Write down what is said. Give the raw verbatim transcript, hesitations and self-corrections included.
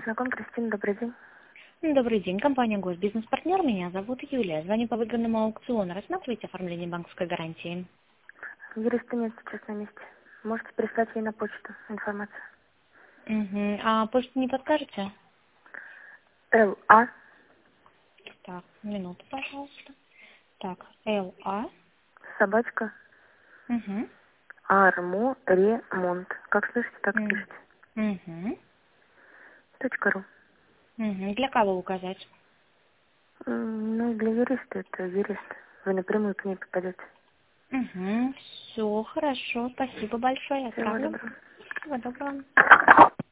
Знаком, Кристина, добрый день. Добрый день, компания «Госбизнес-партнер». Меня зовут Юлия. Звоню по выгодному аукциону. Рассматриваете оформление банковской гарантии? Юриста нет сейчас на месте. Можете прислать ей на почту информацию. Угу. А почту не подскажете? Л А Так, минуту, пожалуйста. Так, Л А. собачка Угу. Арморемонт. Как слышите, так и пишите. Угу. Точка ру. Угу. Для кого указать? М, Ну, для юриста это юрист. Вы напрямую к ней попадете. Угу. Все хорошо. Спасибо большое. Всего Отправлю. доброго. Всего доброго.